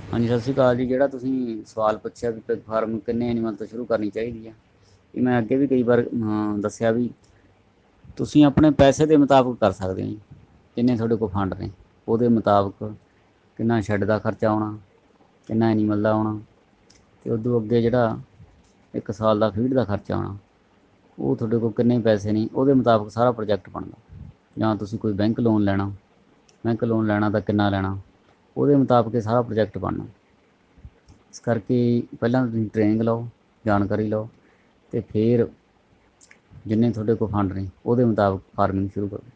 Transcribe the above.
हाँ जी, सत श्री अकाल जी। ਜਿਹੜਾ ਤੁਸੀਂ ਸਵਾਲ ਪੁੱਛਿਆ ਵੀ ਪਿਗ ਫਾਰਮ ਕਿੰਨੇ ਐਨੀਮਲ ਤੋਂ ਸ਼ੁਰੂ ਕਰਨੀ ਚਾਹੀਦੀ ਆ, ਇਹ ਮੈਂ ਅੱਗੇ ਵੀ ਕਈ ਵਾਰ ਦੱਸਿਆ ਵੀ ਤੁਸੀਂ ਆਪਣੇ ਪੈਸੇ ਦੇ ਮੁਤਾਬਕ ਕਰ ਸਕਦੇ ਹੋ ਜੀ। ਜਿੰਨੇ ਤੁਹਾਡੇ ਕੋਲ ਫੰਡ ਨੇ ਉਹਦੇ ਮੁਤਾਬਕ ਕਿੰਨਾ ਸ਼ੈੱਡ ਦਾ ਖਰਚਾ ਆਉਣਾ, ਕਿੰਨਾ ਐਨੀਮਲ ਦਾ ਆਉਣਾ, ਅਤੇ ਉਦੋਂ ਅੱਗੇ ਜਿਹੜਾ 1 ਸਾਲ ਦਾ ਫੀਡ ਦਾ ਖਰਚਾ ਆਉਣਾ, ਉਹ ਤੁਹਾਡੇ ਕੋਲ ਕਿੰਨੇ ਪੈਸੇ ਨੇ ਉਹਦੇ ਮੁਤਾਬਕ ਸਾਰਾ ਪ੍ਰੋਜੈਕਟ ਬਣਦਾ। ਜਾਂ ਤੁਸੀਂ ਕੋਈ ਬੈਂਕ ਲੋਨ ਲੈਣਾ ਤਾਂ ਕਿੰਨਾ ਲੈਣਾ, ਉਹਦੇ ਮੁਤਾਬਕ ਇਹ ਸਾਰਾ ਪ੍ਰੋਜੈਕਟ ਬਣਨਾ। ਇਸ ਕਰਕੇ ਪਹਿਲਾਂ ਤੁਸੀਂ ਟ੍ਰੇਨਿੰਗ ਲਓ, ਜਾਣਕਾਰੀ ਲਓ, ਅਤੇ ਫਿਰ ਜਿੰਨੇ ਤੁਹਾਡੇ ਕੋਲ ਫੰਡ ਨੇ ਉਹਦੇ ਮੁਤਾਬਕ ਫਾਰਮਿੰਗ ਸ਼ੁਰੂ ਕਰੋ।